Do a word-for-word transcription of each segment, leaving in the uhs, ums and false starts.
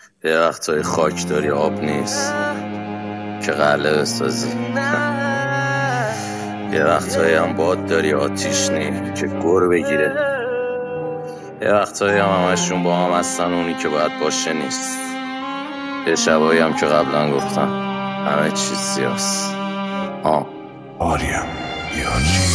یه وقتای خاک داری آب نیست که قلعه بسازی، یه وقتایی هم باد داری آتیش نی که گر بگیره، یه وقتایی هم همشون با هم هستن اونی که باید باشه نیست، یه شبایی هم که قبلا گفتم همه چیز سیاست. آه آریم یاجی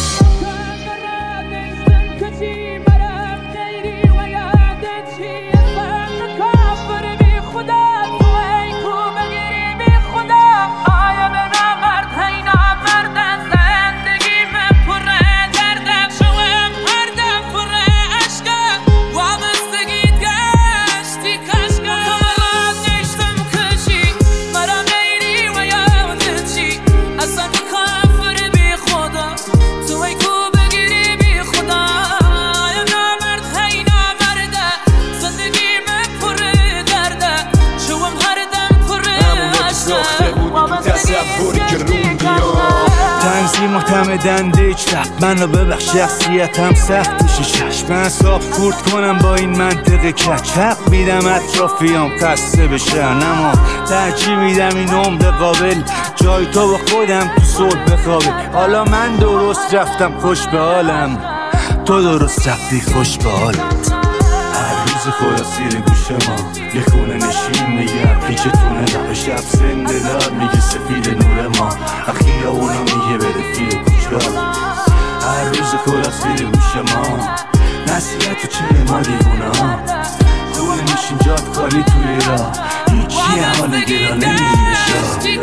تنظیم معتمدن دیجتر منو ببخش شخصیتم سختش چشم من صاف خورد کنم با این منطقه کچ حق میدم اطرافیام خسته بشن اما ترجیح میدم این عمر قابل جای تو با خودم تو صلح بخوابه. حالا من درست رفتم خوش به حالم، تو درست رفتی خوش به حالت. هر روز خدا سیر گوش ما یه خونه نشین میگه پیچتونه لب شب زنده دار میگه سفید نور ما اخیه اونا میگه بره فیر کجا. هر روز خدا سیر گوش ما نصیحت تو چه ما دیوونا خونه نشین جاد کاری توی را هیچی حال گلا نمیشه.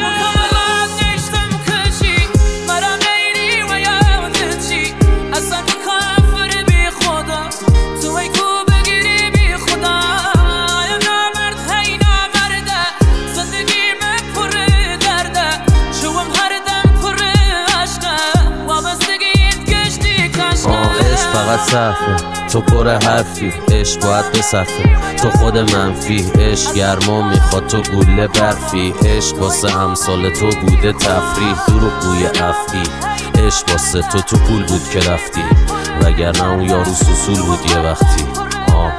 فقط صرفه تو پر حرفی، عشق باید بصفه تو خود منفی، عشق گرما میخواد تو گوله برفی، عشق واسه امثال تو بوده تفریح دروغ بوی افعی، عشق واسه تو تو پول بود که رفتی وگرنه اون یارو سوسول بود یه وقتی. آه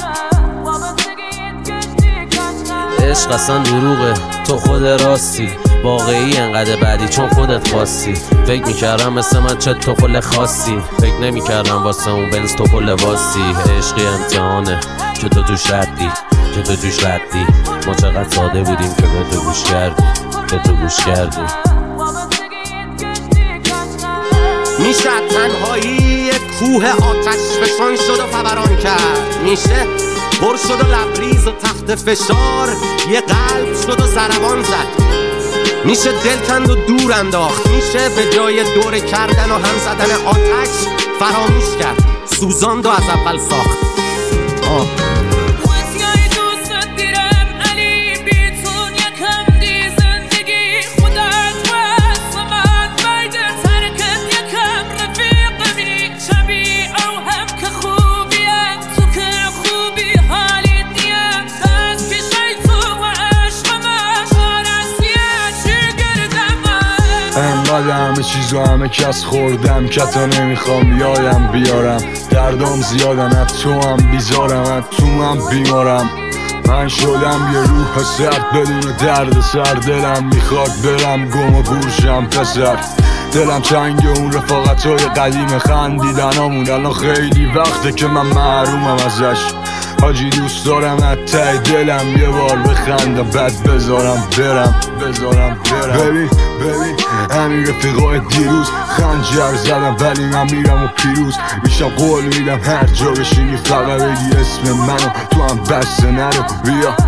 عشق اصلا دروغه تو خود راستی، واقعی انقدر بعدی چون خودت خواستی. فکر میکردم مثل من چه توپل خاصی، فکر نمیکردم واسه اون بنز توپل واسی. عشقی امتحانه که تو توش ردی، که تو توش ردی. ما چقدر ساده بودیم که به تو گوش کردی، به تو گوش کردی. میشه تنهایی یک کوه آتش فشان شد و فوران کرد، میشه پر شد و لبریز و تحت فشار یه قلب شد و ضربان زد، میشه دل کند و دور انداخت، میشه به جای دور کردن و هم زدن آتش فراموش کرد، سوزاند و از اول ساخت. آه. انقدر همه چیزو همه کس خوردم که تا نمیخوام یادم بیارم، دردام زیادن از تو هم بیزارم از تو هم بیمارم. من شدم یه روح سرد بدون درد سر، دلم میخواد برم گم و گورشم پسر، دلم چنگ اون رفاقتای قدیم خندیدنامون الان خیلی وقته که من محرومم ازش. حاجی دوست دارم از ته دلم یه بار بخندم بعد بذارم برم بذارم برم. ببین ببین همین رفیقای دیروز خنجر زدم ولی من میرم و پیروز میشم، قول میدم هر جا بشینی فقط بگی اسم منو تو هم بسته نرو بیا.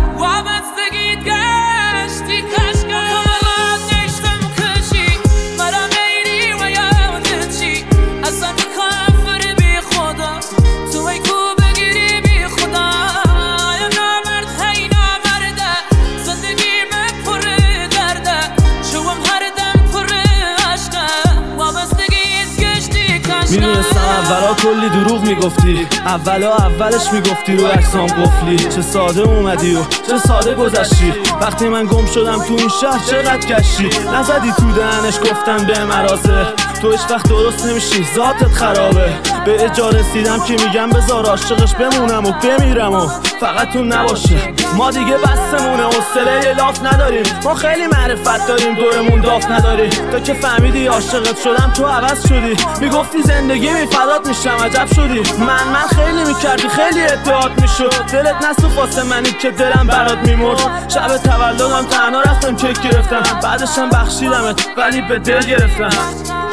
میدونستم اولا کلی دروغ میگفتی، اولا اولش میگفتی رو عکسام قفلی. چه ساده اومدی و چه ساده گذشتی، وقتی من گم شدم تو این شهر چقدر گشتی. نزدی تو دهنش گفتن به مرازه، تو هیچ وقت درست نمیشی ذاتت خرابه. به اجا رسیدم که میگم بذار عاشقش بمونم و بمیرم و فقط اون نباشه. ما دیگه بسمونه حوصله لاف نداریم، ما خیلی معرفت داریم دورمون داف نداری. تو که فهمیدی عاشقت شدم تو عوض شدی، میگفتی زندگی میفدات میشم عجب شدی. من من خیلی میکردی خیلی اتحاد میشد، دلت نسوخت واسه منی که دلم برات میمرد. شب تولدم تنها رفتم کیک گرفتم، بعدشم بخشیدمت ولی به دل گرفتم.